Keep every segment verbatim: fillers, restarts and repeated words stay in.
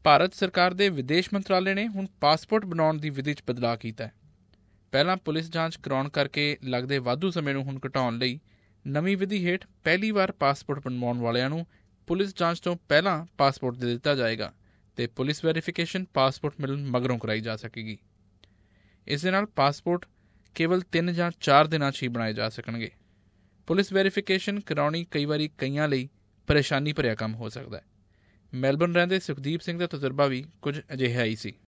ਭਾਰਤ ਸਰਕਾਰ ਦੇ ਵਿਦੇਸ਼ ਮੰਤਰਾਲੇ ਨੇ ਹੁਣ ਪਾਸਪੋਰਟ ਬਣਾਉਣ ਦੀ ਵਿਧੀ 'ਚ ਬਦਲਾਅ ਕੀਤਾ ਹੈ। ਪਹਿਲਾਂ ਪੁਲਿਸ ਜਾਂਚ ਕਰਾਉਣ ਕਰਕੇ ਲੱਗਦੇ ਵਾਧੂ ਸਮੇਂ ਨੂੰ ਹੁਣ ਘਟਾਉਣ ਲਈ ਨਵੀਂ ਵਿਧੀ ਹੇਠ ਪਹਿਲੀ ਵਾਰ ਪਾਸਪੋਰਟ ਬਣਵਾਉਣ ਵਾਲਿਆਂ ਨੂੰ ਪੁਲਿਸ ਜਾਂਚ ਤੋਂ ਪਹਿਲਾਂ ਪਾਸਪੋਰਟ ਦੇ ਦਿੱਤਾ ਜਾਏਗਾ ਅਤੇ ਪੁਲਿਸ ਵੈਰੀਫਿਕੇਸ਼ਨ ਪਾਸਪੋਰਟ ਮਿਲਣ ਮਗਰੋਂ ਕਰਾਈ ਜਾ ਸਕੇਗੀ। ਇਸ ਦੇ ਨਾਲ ਪਾਸਪੋਰਟ ਕੇਵਲ ਤਿੰਨ ਜਾਂ ਚਾਰ ਦਿਨਾਂ 'ਚ ਹੀ ਬਣਾਏ ਜਾ ਸਕਣਗੇ। ਪੁਲਿਸ ਵੈਰੀਫਿਕੇਸ਼ਨ ਕਰਾਉਣੀ ਕਈ ਵਾਰੀ ਕਈਆਂ ਲਈ ਪਰੇਸ਼ਾਨੀ ਭਰਿਆ ਕੰਮ ਹੋ ਸਕਦਾ ਹੈ। ਮੈਲਬਰਨ ਰਹਿੰਦੇ ਸੁਖਦੀਪ ਸਿੰਘ ਦਾ ਤਜਰਬਾ ਵੀ ਕੁਝ ਅਜਿਹਾ ਹੀ ਸੀ।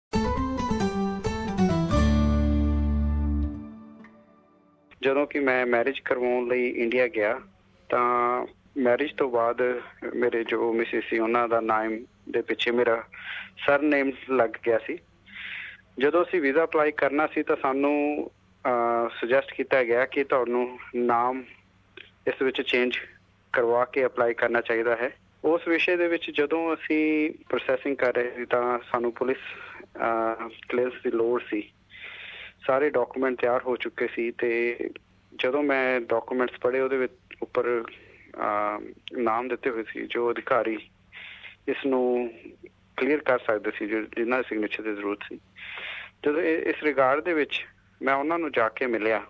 ਜਦੋਂ ਕਿ ਮੈਂ ਮੈਰਿਜ ਕਰਵਾਉਣ ਲਈ ਇੰਡੀਆ ਗਿਆ ਤਾਂ ਮੈਰਿਜ ਤੋਂ ਬਾਅਦ ਮੇਰੇ ਜੋ ਮਿਸਿਸ ਸੀ ਉਹਨਾਂ ਦਾ ਨਾਮ ਦੇ ਪਿੱਛੇ ਮੇਰਾ ਸਰਨੇਮ ਲੱਗ ਗਿਆ ਸੀ। ਜਦੋਂ ਅਸੀਂ ਵੀਜ਼ਾ ਅਪਲਾਈ ਕਰਨਾ ਸੀ ਤਾਂ ਸਾਨੂੰ ਸੁਜੈਸਟ ਕੀਤਾ ਗਿਆ ਕਿ ਤੁਹਾਨੂੰ ਨਾਮ ਇਸ ਵਿੱਚ ਚੇਂਜ ਕਰਵਾ ਕੇ ਅਪਲਾਈ ਕਰਨਾ ਚਾਹੀਦਾ ਹੈ। ਉਸ ਵਿਸ਼ੇ ਦੇ ਵਿੱਚ ਜਦੋਂ ਅਸੀਂ ਪ੍ਰੋਸੈਸਿੰਗ ਕਰ ਰਹੇ ਸੀ ਤਾਂ ਸਾਨੂੰ ਪੁਲਿਸ ਕਲੀਅਰੈਂਸ ਦੀ ਲੋੜ ਸੀ। ਸਾਰੇ ਡਾਕੂਮੈਂਟ ਤਿਆਰ ਹੋ ਚੁੱਕੇ ਸੀ ਅਤੇ ਜਦੋਂ ਮੈਂ ਡਾਕੂਮੈਂਟਸ ਪੜ੍ਹੇ ਉਹਦੇ ਵਿੱਚ ਉੱਪਰ ਨਾਮ ਦਿੱਤੇ ਹੋਏ ਸੀ ਜੋ ਅਧਿਕਾਰੀ ਇਸ ਨੂੰ ਕਲੀਅਰ ਕਰ ਸਕਦੇ ਸੀ, ਜੋ ਜਿਨ੍ਹਾਂ ਦੇ ਸਿਗਨੇਚਰ ਦੀ ਜ਼ਰੂਰਤ ਸੀ। ਜਦੋਂ ਇਸ ਰਿਗਾਰਡ ਦੇ ਵਿੱਚ ਮੈਂ ਉਹਨਾਂ ਨੂੰ ਜਾ ਕੇ ਮਿਲਿਆ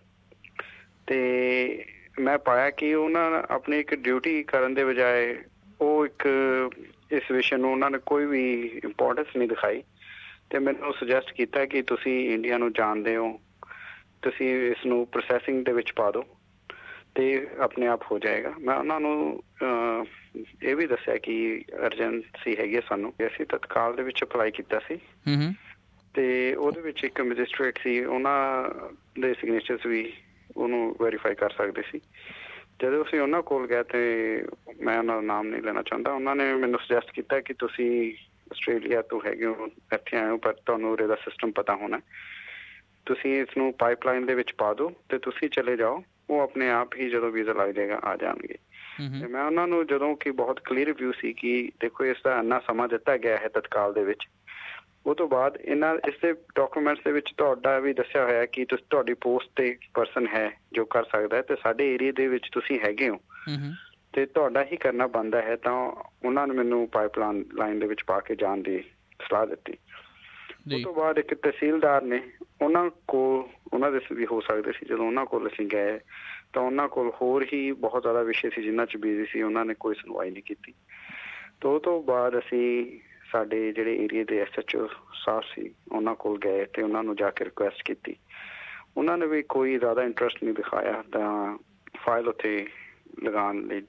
ਅਤੇ ਮੈਂ ਪਾਇਆ ਕਿ ਉਹਨਾਂ ਆਪਣੀ ਇੱਕ ਡਿਊਟੀ ਕਰਨ ਦੇ ਬਜਾਏ ਉਹ ਇੱਕ ਇਸ ਵਿਸ਼ੇ ਨੂੰ ਉਹਨਾਂ ਨੇ ਕੋਈ ਵੀ ਇੰਪੋਰਟੈਂਸ ਨਹੀਂ ਦਿਖਾਈ ਅਤੇ ਮੈਨੂੰ ਸੁਜੈਸਟ ਕੀਤਾ ਕਿ ਤੁਸੀਂ ਇੰਡੀਆ ਨੂੰ ਜਾਣਦੇ ਹੋ, ਤੁਸੀਂ ਇਸ ਨੂੰ ਪ੍ਰੋਸੈਸਿੰਗ ਦੇ ਵਿੱਚ ਪਾ ਦਿਓ ਅਤੇ ਆਪਣੇ ਆਪ ਹੋ ਜਾਏਗਾ। ਮੈਂ ਉਹਨਾਂ ਨੂੰ ਇਹ ਵੀ ਦੱਸਿਆ ਕਿ ਅਰਜੈਂਸੀ ਹੈਗੀ ਹੈ ਸਾਨੂੰ। ਅਸੀਂ ਤਤਕਾਲ ਦੇ ਵਿੱਚ ਅਪਲਾਈ ਕੀਤਾ ਸੀ ਅਤੇ ਉਹਦੇ ਵਿੱਚ ਇੱਕ ਮੈਜਿਸਟਰੇਟ ਸੀ, ਉਹਨਾਂ ਦੇ ਸਿਗਨੇਚਰਸ ਵੀ ਉਹਨੂੰ ਵੈਰੀਫਾਈ ਕਰ ਸਕਦੇ ਸੀ। ਜਦੋਂ ਅਸੀਂ ਉਹਨਾਂ ਕੋਲ ਗਏ ਅਤੇ ਮੈਂ ਉਹਨਾਂ ਦਾ ਨਾਮ ਨਹੀਂ ਲੈਣਾ ਚਾਹੁੰਦਾ, ਉਹਨਾਂ ਨੇ ਮੈਨੂੰ ਸੁਜੈਸਟ ਕੀਤਾ ਕਿ ਤੁਸੀਂ ਆਸਟ੍ਰੇਲੀਆ ਤੋਂ ਹੈਗੇ ਹੋ, ਇੱਥੇ ਆਏ ਹੋ, ਪਰ ਤੁਹਾਨੂੰ ਉਰੇ ਦਾ ਸਿਸਟਮ ਪਤਾ ਹੋਣਾ, ਤੁਸੀਂ ਇਸ ਨੂੰ ਪਾਈਪਲਾਈਨ ਦੇ ਵਿੱਚ ਪਾ ਦਿਓ ਅਤੇ ਤੁਸੀਂ ਚਲੇ ਜਾਓ, ਉਹ ਆਪਣੇ ਆਪ ਹੀ ਜਦੋਂ ਵੀਜ਼ਾ ਲੱਗ ਜਾਏਗਾ ਆ ਜਾਣਗੇ। ਅਤੇ ਮੈਂ ਉਹਨਾਂ ਨੂੰ ਜਦੋਂ ਕਿ ਬਹੁਤ ਕਲੀਅਰ ਵਿਊ ਸੀ ਕਿ ਦੇਖੋ ਇਸ ਦਾ ਇੰਨਾ ਸਮਾਂ ਦਿੱਤਾ ਗਿਆ ਹੈ ਤਤਕਾਲ ਦੇ ਵਿੱਚ, ਉਹ ਤੋਂ ਬਾਅਦ ਇਹਨਾਂ ਇਸ ਦੇ ਡਾਕੂਮੈਂਟਸ ਦੇ ਵਿੱਚ ਤੁਹਾਡਾ ਵੀ ਦੱਸਿਆ ਹੋਇਆ ਕਿ ਤੁਸੀਂ ਤੁਹਾਡੀ ਪੋਸਟ 'ਤੇ ਪਰਸਨ ਹੈ ਜੋ ਕਰ ਸਕਦਾ ਹੈ ਅਤੇ ਸਾਡੇ ਏਰੀਏ ਦੇ ਵਿੱਚ ਤੁਸੀਂ ਹੈਗੇ ਹੋ ਅਤੇ ਤੁਹਾਡਾ ਹੀ ਕਰਨਾ ਬਣਦਾ ਹੈ। ਤਾਂ ਉਹਨਾਂ ਨੇ ਮੈਨੂੰ ਪਾਈਪਲਾਈਨ ਲਾਈਨ ਦੇ ਵਿੱਚ ਪਾ ਕੇ ਜਾਣ ਦੀ ਸਲਾਹ ਦਿੱਤੀ। ਉਸ ਤੋਂ ਬਾਅਦ ਇੱਕ ਤਹਿਸੀਲਦਾਰ ਨੇ, ਉਹਨਾਂ ਕੋਲ ਉਹਨਾਂ ਦੇ ਵੀ ਹੋ ਸਕਦੇ ਸੀ, ਜਦੋਂ ਉਹਨਾਂ ਕੋਲ ਅਸੀਂ ਗਏ ਤਾਂ ਉਹਨਾਂ ਕੋਲ ਹੋਰ ਹੀ ਬਹੁਤ ਜ਼ਿਆਦਾ ਵਿਸ਼ੇ ਸੀ ਜਿਨ੍ਹਾਂ 'ਚ ਬਿਜ਼ੀ ਸੀ, ਉਹਨਾਂ ਨੇ ਕੋਈ ਸੁਣਵਾਈ ਨਹੀਂ ਕੀਤੀ। ਤਾਂ ਉਹ ਤੋਂ ਬਾਅਦ ਅਸੀਂ ਸਾਡੇ ਜਿਹੜੇ ਏਰੀਏ ਦੇ ਐਸ ਐਚ ਓ ਸਾਹਿਬ ਸੀ ਉਹਨਾਂ ਕੋਲ ਗਏ ਅਤੇ ਉਹਨਾਂ ਨੂੰ ਜਾ ਕੇ ਰਿਕੁਐਸਟ ਕੀਤੀ। ਉਹਨਾਂ ਨੇ ਵੀ ਕੋਈ ਜ਼ਿਆਦਾ ਇੰਟਰਸਟ ਨਹੀਂ ਦਿਖਾਇਆ ਤਾਂ ਫਾਈਲ ਉੱਥੇ ਲਗਾਉਣ ਲਈ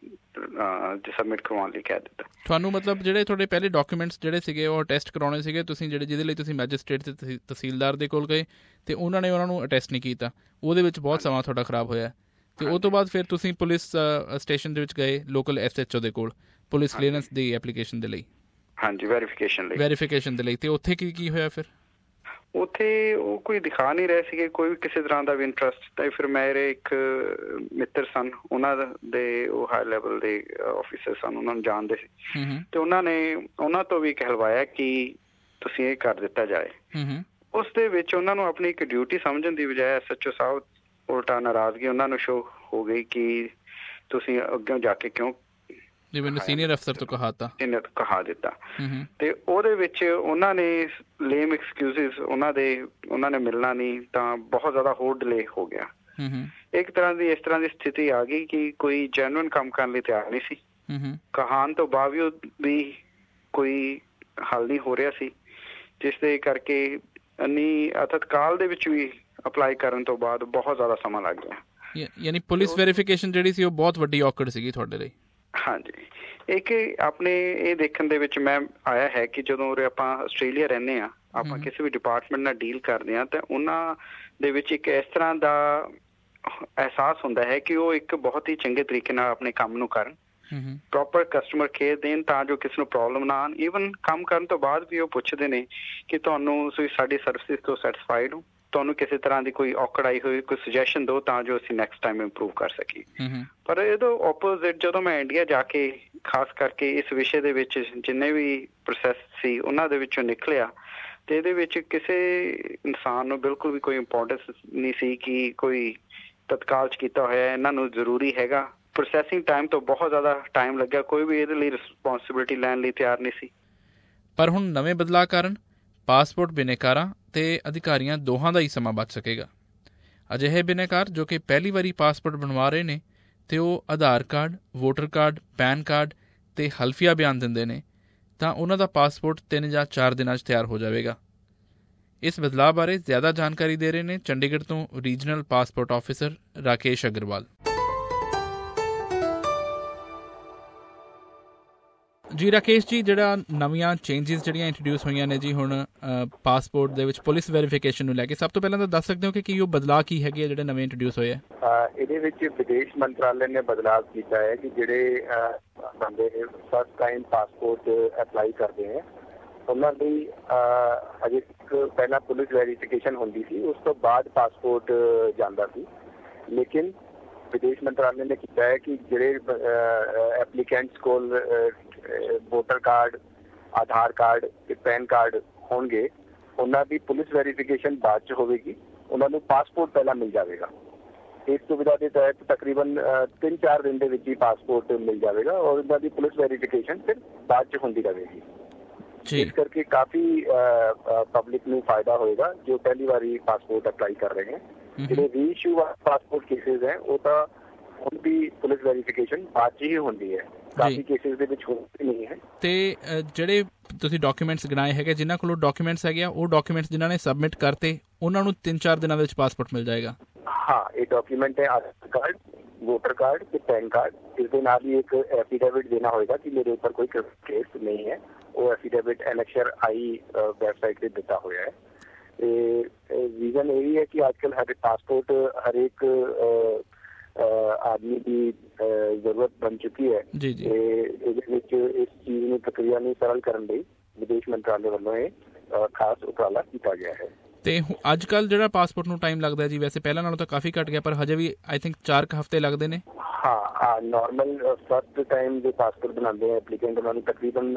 ਸਬਮਿਟ ਕਰਵਾਉਣ ਲਈ ਕਹਿ ਦਿੱਤਾ। ਤੁਹਾਨੂੰ ਮਤਲਬ ਜਿਹੜੇ ਤੁਹਾਡੇ ਪਹਿਲੇ ਡਾਕੂਮੈਂਟਸ ਜਿਹੜੇ ਸੀਗੇ ਉਹ ਅਟੈਸਟ ਕਰਾਉਣੇ ਸੀਗੇ ਤੁਸੀਂ, ਜਿਹੜੇ ਜਿਹਦੇ ਲਈ ਤੁਸੀਂ ਮੈਜਿਸਟਰੇਟ ਅਤੇ ਤਹਿਸੀਲਦਾਰ ਦੇ ਕੋਲ ਗਏ ਅਤੇ ਉਹਨਾਂ ਨੇ ਉਹਨਾਂ ਨੂੰ ਅਟੈਸਟ ਨਹੀਂ ਕੀਤਾ, ਉਹਦੇ ਵਿੱਚ ਬਹੁਤ ਸਮਾਂ ਤੁਹਾਡਾ ਖਰਾਬ ਹੋਇਆ ਅਤੇ ਉਹ ਤੋਂ ਬਾਅਦ ਫਿਰ ਤੁਸੀਂ ਪੁਲਿਸ ਸਟੇਸ਼ਨ ਦੇ ਵਿੱਚ ਗਏ ਲੋਕਲ ਐਸ ਐਚ ਓ ਦੇ ਕੋਲ ਪੁਲਿਸ ਕਲੀਅਰੈਂਸ ਦੀ ਐਪਲੀਕੇਸ਼ਨ ਦੇ ਲਈ। ਹਾਂਜੀ, ਵੈਰੀਫਿਕੇਸ਼ਨ ਲਈ ਵੈਰੀਫਿਕੇਸ਼ਨ ਦੇ ਲਈ ਅਤੇ ਉੱਥੇ ਕੀ ਕੀ ਹੋਇਆ ਫਿਰ? ਉੱਥੇ ਉਹ ਕੋਈ ਦਿਖਾ ਨਹੀਂ ਰਹੇ ਸੀਗੇ ਕੋਈ ਵੀ ਕਿਸੇ ਤਰ੍ਹਾਂ ਦਾ ਵੀ ਇੰਟਰਸਟ। ਤਾਂ ਫਿਰ ਮੇਰੇ ਇੱਕ ਮਿੱਤਰ ਸਨ, ਉਹਨਾਂ ਦੇ ਉਹ ਹਾਈ ਲੈਵਲ ਦੇ ਆਫਿਸਰ ਸਨ, ਉਹਨਾਂ ਨੂੰ ਜਾਣਦੇ ਸੀ ਅਤੇ ਉਹਨਾਂ ਨੇ ਉਹਨਾਂ ਤੋਂ ਵੀ ਕਹਿਲਵਾਇਆ ਕਿ ਤੁਸੀਂ ਇਹ ਕਰ ਦਿੱਤਾ ਜਾਏ। ਉਸ ਦੇ ਵਿੱਚ ਉਹਨਾਂ ਨੂੰ ਆਪਣੀ ਇੱਕ ਡਿਊਟੀ ਸਮਝਣ ਦੀ ਬਜਾਏ ਐਸ ਐਚ ਓ ਸਾਹਿਬ ਉਲਟਾ ਨਾਰਾਜ਼ਗੀ ਉਹਨਾਂ ਨੂੰ ਸ਼ੋ ਹੋ ਗਈ ਕਿ ਤੁਸੀਂ ਅੱਗੇ ਜਾ ਕੇ ਕਿਉਂ ਸੀਨੀਅਰ ਅਫਸਰ ਤੋਂ ਕਹਾ ਤਾ ਸੀਨੀਅਰ ਕਹਾ ਦਿੱਤਾ। ਤੇ ਉਹਦੇ ਵਿੱਚ ਉਹਨਾਂ ਨੇ ਲੇਮ ਐਕਸਕਿਊਜ਼ਿਸ ਉਹਨਾਂ ਦੇ ਉਹਨਾਂ ਨੇ ਮਿਲਣਾ ਨਹੀਂ ਤਾਂ ਬਹੁਤ ਜ਼ਿਆਦਾ ਹੋਰ ਡਿਲੇ ਹੋ ਗਿਆ। ਇੱਕ ਤਰ੍ਹਾਂ ਦੀ ਇਸ ਤਰ੍ਹਾਂ ਦੀ ਸਥਿਤੀ ਆ ਗਈ ਕਿ ਕੋਈ ਜੈਨੂਅਨ ਕੰਮ ਕਰਨ ਲਈ ਤਿਆਰ ਨਹੀਂ ਸੀ। ਕਹਾਣ ਤੋਂ ਬਾਵਜੂਦ ਵੀ ਕੋਈ ਹੱਲ ਨਹੀਂ ਹੋ ਰਿਹਾ ਸੀ, ਜਿਸ ਦੇ ਕਰਕੇ ਇੰਨੀ ਤਤਕਾਲ ਦੇ ਵਿੱਚ ਵੀ ਅਪਲਾਈ ਕਰਨ ਤੋਂ ਬਾਅਦ ਬਹੁਤ ਜ਼ਿਆਦਾ ਸਮਾਂ ਲੱਗ ਗਿਆ। ਯਾਨੀ ਪੁਲਿਸ ਵੈਰੀਫਿਕੇਸ਼ਨ ਜਿਹੜੀ ਸੀ ਉਹ ਬਹੁਤ ਵੱਡੀ ਔਕੜ ਸੀਗੀ ਤੁਹਾਡੇ ਲਈ। ਹਾਂਜੀ, ਇੱਕ ਆਪਣੇ ਇਹ ਦੇਖਣ ਦੇ ਵਿੱਚ ਮੈਂ ਆਇਆ ਹੈ ਕਿ ਜਦੋਂ ਉਰੇ ਆਪਾਂ ਆਸਟ੍ਰੇਲੀਆ ਰਹਿੰਦੇ ਹਾਂ, ਆਪਾਂ ਕਿਸੇ ਵੀ ਡਿਪਾਰਟਮੈਂਟ ਨਾਲ ਡੀਲ ਕਰਦੇ ਹਾਂ ਤਾਂ ਉਹਨਾਂ ਦੇ ਵਿੱਚ ਇੱਕ ਇਸ ਤਰ੍ਹਾਂ ਦਾ ਅਹਿਸਾਸ ਹੁੰਦਾ ਹੈ ਕਿ ਉਹ ਇੱਕ ਬਹੁਤ ਹੀ ਚੰਗੇ ਤਰੀਕੇ ਨਾਲ ਆਪਣੇ ਕੰਮ ਨੂੰ ਕਰਨ, ਪ੍ਰੋਪਰ ਕਸਟਮਰ ਕੇਅਰ ਦੇਣ ਤਾਂ ਜੋ ਕਿਸੇ ਨੂੰ ਪ੍ਰੋਬਲਮ ਨਾ ਆਉਣ। ਈਵਨ ਕੰਮ ਕਰਨ ਤੋਂ ਬਾਅਦ ਵੀ ਉਹ ਪੁੱਛਦੇ ਨੇ ਕਿ ਤੁਹਾਨੂੰ ਤੁਸੀਂ ਸਾਡੀ ਸਰਵਿਸਿਜ਼ ਤੋਂ ਸੈਟਿਸਫਾਈਡ ਹੋ, ਤੁਹਾਨੂੰ ਕਿਸੇ ਤਰ੍ਹਾਂ ਦੀ ਕੋਈ ਔਕੜ ਆਈ ਹੋਈ ਕੋਈ ਸੁਜੈਸ਼ਨ ਦਿਓ ਤਾਂ ਜੋ ਅਸੀਂ ਨੈਕਸਟ ਟਾਈਮ ਇੰਪਰੂਵ ਕਰ ਸਕੀਏ। ਪਰ ਇਹਦੇ ਓਪੋਜ਼ਿਟ ਜਦੋਂ ਮੈਂ ਇੰਡੀਆ ਜਾ ਕੇ ਖਾਸ ਕਰਕੇ ਇਸ ਵਿਸ਼ੇ ਦੇ ਵਿੱਚ ਜਿੰਨੇ ਵੀ ਪ੍ਰੋਸੈਸ ਸੀ ਉਹਨਾਂ ਦੇ ਵਿੱਚੋਂ ਨਿਕਲਿਆ ਅਤੇ ਇਹਦੇ ਵਿੱਚ ਕਿਸੇ ਇਨਸਾਨ ਨੂੰ ਬਿਲਕੁਲ ਵੀ ਕੋਈ ਇੰਪੋਰਟੈਂਸ ਨਹੀਂ ਸੀ ਕਿ ਕੋਈ ਤਤਕਾਲ 'ਚ ਕੀਤਾ ਹੋਇਆ ਇਹਨਾਂ ਨੂੰ ਜ਼ਰੂਰੀ ਹੈਗਾ। ਪ੍ਰੋਸੈਸਿੰਗ ਟਾਈਮ ਤੋਂ ਬਹੁਤ ਜ਼ਿਆਦਾ ਟਾਈਮ ਲੱਗਿਆ, ਕੋਈ ਵੀ ਇਹਦੇ ਲਈ ਰਿਸਪੋਂਸੀਬਿਲਿਟੀ ਲੈਣ ਲਈ ਤਿਆਰ ਨਹੀਂ ਸੀ। ਪਰ ਹੁਣ ਨਵੇਂ ਬਦਲਾਅ ਕਾਰਨ ਪਾਸਪੋਰਟ ਬਿਨੇਕਾਰਾਂ ਤੇ ਅਧਿਕਾਰੀਆਂ ਦੋਹਾਂ ਦਾ ਹੀ ਸਮਾਂ ਬਚ ਸਕੇਗਾ। ਅਜਿਹੇ ਬਿਨੇਕਾਰ ਜੋ ਕਿ ਪਹਿਲੀ ਵਾਰੀ ਪਾਸਪੋਰਟ ਬਣਵਾ ਰਹੇ ਨੇ ਅਤੇ ਉਹ Aadhaar card, voter card, PAN card ਅਤੇ ਹਲਫੀਆ ਬਿਆਨ ਦਿੰਦੇ ਨੇ ਤਾਂ ਉਹਨਾਂ ਦਾ ਪਾਸਪੋਰਟ ਤਿੰਨ ਜਾਂ ਚਾਰ ਦਿਨਾਂ 'ਚ ਤਿਆਰ ਹੋ ਜਾਵੇਗਾ। ਇਸ ਬਦਲਾਅ ਬਾਰੇ ਜ਼ਿਆਦਾ ਜਾਣਕਾਰੀ ਦੇ ਰਹੇ ਨੇ ਚੰਡੀਗੜ੍ਹ ਤੋਂ regional passport officer Rakesh Agarwal. ਜੀ ਰਾਕੇਸ਼ ਜੀ, ਜਿਹੜਾ ਨਵੀਆਂ ਚੇਂਜਿਸ ਜਿਹੜੀਆਂ ਇੰਟਰੋਡਿਊਸ ਹੋਈਆਂ ਨੇ ਜੀ ਹੁਣ ਪਾਸਪੋਰਟ ਦੇ ਵਿੱਚ ਪੁਲਿਸ ਵੈਰੀਫਿਕੇਸ਼ਨ ਨੂੰ ਲੈ ਕੇ, ਸਭ ਤੋਂ ਪਹਿਲਾਂ ਤਾਂ ਦੱਸ ਸਕਦੇ ਹੋ ਕਿ ਕੀ ਉਹ ਬਦਲਾਅ ਕੀ ਹੈਗੇ ਆ ਜਿਹੜੇ ਨਵੇਂ ਇੰਟਰੋਡਿਊਸ ਹੋਏ ਆ? ਇਹਦੇ ਵਿੱਚ ਵਿਦੇਸ਼ ਮੰਤਰਾਲੇ ਨੇ ਬਦਲਾਅ ਕੀਤਾ ਹੈ ਕਿ ਜਿਹੜੇ ਬੰਦੇ ਫਸਟ ਟਾਈਮ ਪਾਸਪੋਰਟ ਅਪਲਾਈ ਕਰਦੇ ਹੈ ਉਹਨਾਂ ਲਈ ਅਜੇ ਪਹਿਲਾਂ ਪੁਲਿਸ ਵੈਰੀਫਿਕੇਸ਼ਨ ਹੁੰਦੀ ਸੀ, ਉਸ ਤੋਂ ਬਾਅਦ ਪਾਸਪੋਰਟ ਜਾਂਦਾ ਸੀ। ਲੇਕਿਨ ਵਿਦੇਸ਼ ਮੰਤਰਾਲੇ ਨੇ ਕੀਤਾ ਹੈ ਕਿ ਜਿਹੜੇ ਐਪਲੀਕੈਂਟਸ ਕੋਲ ਵੋਟਰ ਕਾਰਡ, ਆਧਾਰ ਕਾਰਡ ਤੇ ਪੈਨ ਕਾਰਡ ਹੋਣਗੇ ਉਹਨਾਂ ਦੀ ਪੁਲਿਸ ਵੈਰੀਫਿਕੇਸ਼ਨ ਬਾਅਦ 'ਚ ਹੋਵੇਗੀ, ਉਹਨਾਂ ਨੂੰ ਪਾਸਪੋਰਟ ਪਹਿਲਾਂ ਮਿਲ ਜਾਵੇਗਾ। ਇਸ ਸੁਵਿਧਾ ਦੇ ਤਹਿਤ ਤਕਰੀਬਨ ਤਿੰਨ ਚਾਰ ਦਿਨ ਦੇ ਵਿੱਚ ਹੀ ਪਾਸਪੋਰਟ ਮਿਲ ਜਾਵੇਗਾ ਔਰ ਉਹਨਾਂ ਦੀ ਪੁਲਿਸ ਵੈਰੀਫਿਕੇਸ਼ਨ ਫਿਰ ਬਾਅਦ 'ਚ ਹੁੰਦੀ ਰਹੇਗੀ। ਇਸ ਕਰਕੇ ਕਾਫੀ ਪਬਲਿਕ ਨੂੰ ਫਾਇਦਾ ਹੋਏਗਾ ਜੋ ਪਹਿਲੀ ਵਾਰੀ ਪਾਸਪੋਰਟ ਅਪਲਾਈ ਕਰ ਰਹੇ ਹੈ। ਜਿਹੜੇ ਰੀਇਸ਼ੂ ਪਾਸਪੋਰਟ ਕੇਸਿਸ ਹੈ ਉਹ ਤਾਂ ਹੁਣ ਵੀ ਪੁਲਿਸ ਵੈਰੀਫਿਕੇਸ਼ਨ ਬਾਅਦ 'ਚ ਹੀ ਹੁੰਦੀ ਹੈ, ਕਾਫੀ ਕੇਸਿਸ ਦੇ ਵਿੱਚ ਹੁੰਦੀ ਨਹੀਂ ਹੈ। ਤੇ ਜਿਹੜੇ ਤੁਸੀਂ ਡਾਕੂਮੈਂਟਸ ਗਿਣਾਏ ਹੈਗੇ, ਜਿਨ੍ਹਾਂ ਕੋਲ ਡਾਕੂਮੈਂਟਸ ਹੈਗੇ ਆ, ਉਹ ਡਾਕੂਮੈਂਟਸ ਜਿਨ੍ਹਾਂ ਨੇ ਸਬਮਿਟ ਕਰਤੇ ਉਹਨਾਂ ਨੂੰ ਤਿੰਨ ਚਾਰ ਦਿਨਾਂ ਵਿੱਚ ਪਾਸਪੋਰਟ ਮਿਲ ਜਾਏਗਾ? ਹਾਂ, ਇਹ ਡਾਕੂਮੈਂਟ ਹੈ ਆਧਾਰ ਕਾਰਡ, ਵੋਟਰ ਕਾਰਡ ਤੇ ਪੈਨ ਕਾਰਡ। ਇਸ ਦੇ ਨਾਲ ਹੀ ਇੱਕ ਐਫੀਡੇਵਿਟ ਦੇਣਾ ਹੋਏਗਾ ਕਿ ਮੇਰੇ ਉੱਪਰ ਕੋਈ ਕੇਸ ਨਹੀਂ ਹੈ। ਉਹ ਐਫੀਡੇਵਿਟ ਐਨਐਕਸ਼ਰ ਆਈ ਵੈਬਸਾਈਟ ਤੇ ਦਿੱਤਾ ਹੋਇਆ ਹੈ। ਤੇ ਰੀਜ਼ਨ ਇਹ ਵੀ ਹੈ ਕਿ ਅੱਜ ਕੱਲ੍ਹ ਹਰ ਪਾਸਪੋਰਟ ਹਰੇਕ ਆਦਮੀ ਦੀ ਜ਼ਰੂਰਤ ਬਣ ਚੁੱਕੀ ਹੈ। ਇਹਦੇ ਵਿੱਚ ਇਸ ਚੀਜ਼ ਨੂੰ ਪ੍ਰਕਿਰਿਆ ਨੂੰ ਸਰਲ ਕਰਨ ਲਈ ਵਿਦੇਸ਼ ਮੰਤਰਾਲੇ ਵੱਲੋਂ ਇਹ ਖਾਸ ਉਪਰਾਲਾ ਕੀਤਾ ਗਿਆ ਹੈ। ਤੇ ਅੱਜ ਕੱਲ੍ਹ ਜਿਹੜਾ ਪਾਸਪੋਰਟ ਨੂੰ ਟਾਈਮ ਲੱਗਦਾ ਜੀ, ਵੈਸੇ ਪਹਿਲਾਂ ਨਾਲੋਂ ਤਾਂ ਕਾਫੀ ਘੱਟ ਗਿਆ, ਪਰ ਹਜੇ ਵੀ ਆਈ ਥਿੰਕ ਚਾਰ ਕੁ ਹਫ਼ਤੇ ਲੱਗਦੇ ਨੇ। ਹਾਂ, ਨੋਰਮਲ ਫਸਟ ਟਾਈਮ ਦੇ ਪਾਸਪੋਰਟ ਬਣਾਉਂਦੇ ਆ ਐਪਲੀਕੈਂਟ, ਉਹਨਾਂ ਨੂੰ ਤਕਰੀਬਨ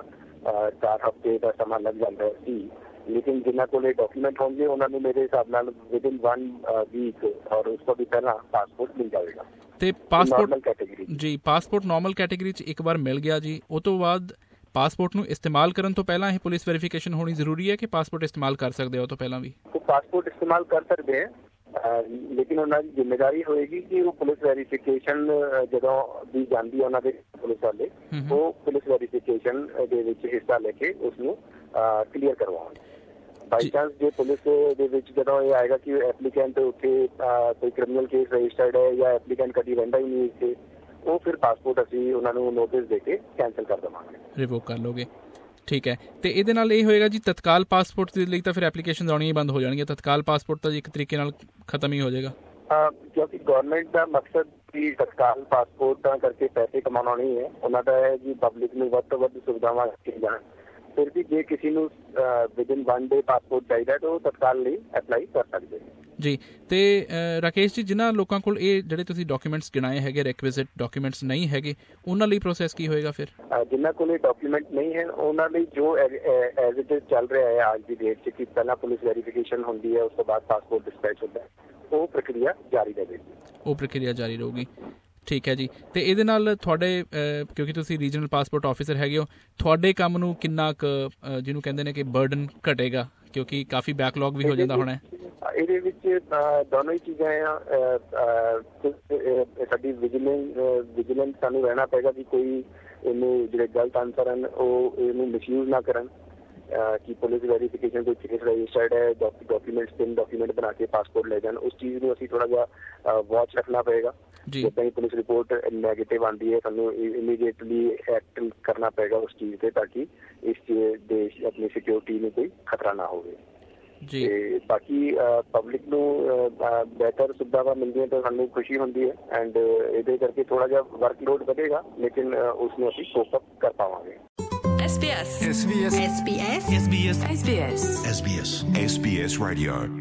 ਚਾਰ ਹਫ਼ਤੇ ਦਾ ਸਮਾਂ ਲੱਗ ਜਾਂਦਾ ਸੀ। ਲੇਕਿਨ ਜਿਨ੍ਹਾਂ ਕੋਲ ਇਹ ਡਾਕੂਮੈਂਟ ਹੋਣਗੇ ਉਹਨਾਂ ਨੂੰ ਮੇਰੇ ਹਿਸਾਬ ਨਾਲ ਵਿਦਿਨ ਵਨ ਵੀਕ ਔਰ ਉਸ ਤੋਂ ਵੀ ਪਹਿਲਾਂ ਪਾਸਪੋਰਟ ਮਿਲ ਜਾਵੇਗਾ। ਤੇ ਪਾਸਪੋਰਟ ਜੀ ਪਾਸਪੋਰਟ ਨਾਰਮਲ ਕੈਟੇਗਰੀ 'ਚ ਇੱਕ ਵਾਰ ਮਿਲ ਗਿਆ ਜੀ, ਉਹ ਤੋਂ ਬਾਅਦ ਪਾਸਪੋਰਟ ਨੂੰ ਇਸਤੇਮਾਲ ਕਰਨ ਤੋਂ ਪਹਿਲਾਂ ਇਹ ਪੁਲਿਸ ਵੈਰੀਫਿਕੇਸ਼ਨ ਹੋਣੀ ਜ਼ਰੂਰੀ ਹੈ ਕਿ ਪਾਸਪੋਰਟ ਇਸਤੇਮਾਲ ਕਰ ਸਕਦੇ ਹੋ? ਉਹ ਤੋਂ ਪਹਿਲਾਂ ਵੀ ਪਾਸਪੋਰਟ ਇਸਤੇਮਾਲ ਕਰ ਸਕਦੇ ਹੈ, ਲੇਕਿਨ ਉਹਨਾਂ ਦੀ ਜ਼ਿੰਮੇਵਾਰੀ ਹੋਏਗੀ ਕਿ ਉਹ ਪੁਲਿਸ ਵੈਰੀਫਿਕੇਸ਼ਨ ਜਦੋਂ ਵੀ ਜਾਂਦੀ ਹੈ ਉਹਨਾਂ ਦੇ ਪੁਲਿਸ ਵਾਲੇ, ਉਹ ਪੁਲਿਸ ਵੈਰੀਫਿਕੇਸ਼ਨ ਦੇ ਵਿੱਚ ਹਿੱਸਾ ਲੈ ਕੇ ਉਸਨੂੰ ਕਲੀਅਰ ਕਰਵਾਉਣ। ਬਾਈ ਚਾਂਸ ਜੇ ਪੁਲਿਸ ਦੇ ਵਿੱਚ ਜਦੋਂ ਇਹ ਆਏਗਾ ਕਿ ਐਪਲੀਕੈਂਟ ਉੱਥੇ ਕੋਈ ਕ੍ਰਿਮੀਨਲ ਕੇਸ ਰਜਿਸਟਰਡ ਹੈ ਜਾਂ ਐਪਲੀਕੈਂਟ ਕਦੀ ਰਹਿੰਦਾ ਹੀ ਨਹੀਂ ਇੱਥੇ, ਉਹ ਫਿਰ ਪਾਸਪੋਰਟ ਅਸੀਂ ਉਹਨਾਂ ਨੂੰ ਨੋਟਿਸ ਦੇ ਕੇ ਕੈਂਸਲ ਕਰ ਦੇਵਾਂਗੇ, ਰਿਵੋਕ ਕਰ ਲਓਗੇ। ਠੀਕ ਹੈ। ਤੇ ਇਹਦੇ ਨਾਲ ਇਹ ਹੋਏਗਾ ਜੀ ਤਤਕਾਲ ਪਾਸਪੋਰਟ ਦੇ ਲਈ ਤਾਂ ਫਿਰ ਐਪਲੀਕੇਸ਼ਨ ਆਉਣੀਆਂ ਹੀ ਬੰਦ ਹੋ ਜਾਣਗੀਆਂ, ਤਤਕਾਲ ਪਾਸਪੋਰਟ ਤਾਂ ਇੱਕ ਤਰੀਕੇ ਨਾਲ ਖਤਮ ਹੀ ਹੋ ਜਾਏਗਾ। ਕਿਉਂਕਿ ਗੌਰਮੈਂਟ ਦਾ ਮਕਸਦ ਵੀ ਤਤਕਾਲ ਪਾਸਪੋਰਟਾਂ ਕਰਕੇ ਪੈਸੇ ਕਮਾਉਣਾ ਨਹੀਂ ਹੈ, ਉਹਨਾਂ ਦਾ ਹੈ ਕਿ ਪਬਲਿਕ ਨੂੰ ਵੱਧ ਤੋਂ ਵੱਧ ਸੁਵਿਧਾਵਾਂ ਦਿੱਤੀਆਂ ਜਾਣ। ਫਿਰ ਵੀ ਜੇ ਕਿਸੇ ਨੂੰ ਵਿਦਿਨ ਵਨ ਡੇ ਪਾਸਪੋਰਟ ਚਾਹੀਦਾ ਤਾਂ ਉਹ ਤਤਕਾਲ ਲਈ ਅਪਲਾਈ ਕਰ ਸਕਦੇ ਜੀ। ਤੇ ਰਾਕੇਸ਼ ਜੀ, ਜਿਨ੍ਹਾਂ ਲੋਕਾਂ ਕੋਲ ਇਹ ਜਿਹੜੇ ਤੁਸੀਂ ਡਾਕੂਮੈਂਟਸ ਗਿਣਾਏ ਹੈਗੇ ਰੈਕੁਇਜ਼ਿਟ ਡਾਕੂਮੈਂਟਸ ਨਹੀਂ ਹੈਗੇ, ਉਹਨਾਂ ਲਈ ਪ੍ਰੋਸੈਸ ਕੀ ਹੋਏਗਾ ਫਿਰ? ਜਿਨ੍ਹਾਂ ਕੋਲ ਇਹ ਡਾਕੂਮੈਂਟ ਨਹੀਂ ਹੈ ਉਹਨਾਂ ਲਈ ਜੋ ਐਜ਼ ਇਟ ਇਜ਼ ਚੱਲ ਰਿਹਾ ਹੈ ਅੱਜ ਦੀ ਡੇਟ 'ਚ ਕਿ ਪਹਿਲਾਂ ਪੁਲਿਸ ਵੈਰੀਫਿਕੇਸ਼ਨ ਹੁੰਦੀ ਹੈ, ਉਸ ਤੋਂ ਬਾਅਦ ਪਾਸਪੋਰਟ ਡਿਸਪੈਚ ਹੁੰਦਾ ਹੈ, ਉਹ ਪ੍ਰਕਿਰਿਆ ਜਾਰੀ ਰਹੇਗੀ। ਉਹ ਪ੍ਰਕਿਰਿਆ ਜਾਰੀ ਰਹੂਗੀ। ਠੀਕ ਹੈ ਜੀ। ਤੇ ਇਹਦੇ ਨਾਲ ਤੁਹਾਡੇ, ਕਿਉਂਕਿ ਤੁਸੀਂ ਰੀਜਨਲ ਪਾਸਪੋਰਟ ਆਫਿਸਰ ਹੈਗੇ ਹੋ, ਤੁਹਾਡੇ ਕੰਮ ਨੂੰ ਕਿੰਨਾ ਕੁ ਜਿਹਨੂੰ ਕਹਿੰਦੇ ਨੇ ਕਿ ਬਰਡਨ ਘਟੇਗਾ, ਕਿਉਂਕਿ ਕਾਫੀ ਬੈਕਲੌਗ ਵੀ ਹੋ ਜਾਂਦਾ ਹੋਣਾ? ਇਹਦੇ ਵਿੱਚ ਦੋਨੋਂ ਹੀ ਚੀਜ਼ਾਂ ਆ। ਸਾਡੀ ਵਿਜੀਲੈਂਸ ਵਿਜੀਲੈਂਸ ਸਾਨੂੰ ਰਹਿਣਾ ਪਏਗਾ ਕਿ ਕੋਈ ਇਹਨੂੰ ਜਿਹੜੇ ਗਲਤ ਆਨਸਰ ਹਨ ਉਹ ਇਹਨੂੰ ਮਿਸਯੂਜ਼ ਨਾ ਕਰਨ, ਕਿ ਪੁਲਿਸ ਵੈਰੀਫਿਕੇਸ਼ਨ ਕੋਈ ਕੇਸ ਰਜਿਸਟਰਡ ਹੈ, ਡਾਕੂਮੈਂਟਸ ਤਿੰਨ ਡਾਕੂਮੈਂਟ ਬਣਾ ਕੇ ਪਾਸਪੋਰਟ ਲੈ ਜਾਣ, ਉਸ ਚੀਜ਼ ਨੂੰ ਅਸੀਂ ਥੋੜਾ ਜਿਹਾ ਵਾਚ ਰੱਖਣਾ ਪਏਗਾ। ਜਿੱਦਾਂ ਹੀ ਪੁਲਿਸ ਰਿਪੋਰਟ ਨੈਗੇਟਿਵ ਆਉਂਦੀ ਹੈ ਸਾਨੂੰ ਇਮੀਡੀਏਟਲੀ ਐਕਟ ਕਰਨਾ ਪਏਗਾ ਉਸ ਚੀਜ਼ ਤੇ, ਤਾਂ ਕਿ ਇਸ ਦੇਸ਼ ਆਪਣੀ ਸਿਕਿਉਰਿਟੀ ਨੂੰ ਕੋਈ ਖਤਰਾ ਨਾ ਹੋਵੇ। ਤੇ ਬਾਕੀ ਪਬਲਿਕ ਨੂੰ ਬਿਹਤਰ ਸੁਵਿਧਾਵਾਂ ਮਿਲਦੀਆਂ ਤਾਂ ਸਾਨੂੰ ਖੁਸ਼ੀ ਹੁੰਦੀ ਹੈ, ਐਂਡ ਇਹਦੇ ਕਰਕੇ ਥੋੜਾ ਜਿਹਾ ਵਰਕਲੋਡ ਵਧੇਗਾ, ਲੇਕਿਨ ਉਸ ਨੂੰ ਅਸੀਂ ਕੋਪ ਅਪ ਕਰ ਪਾਵਾਂਗੇ। S B S S B S S B S S B S S B S S B S S B S Radio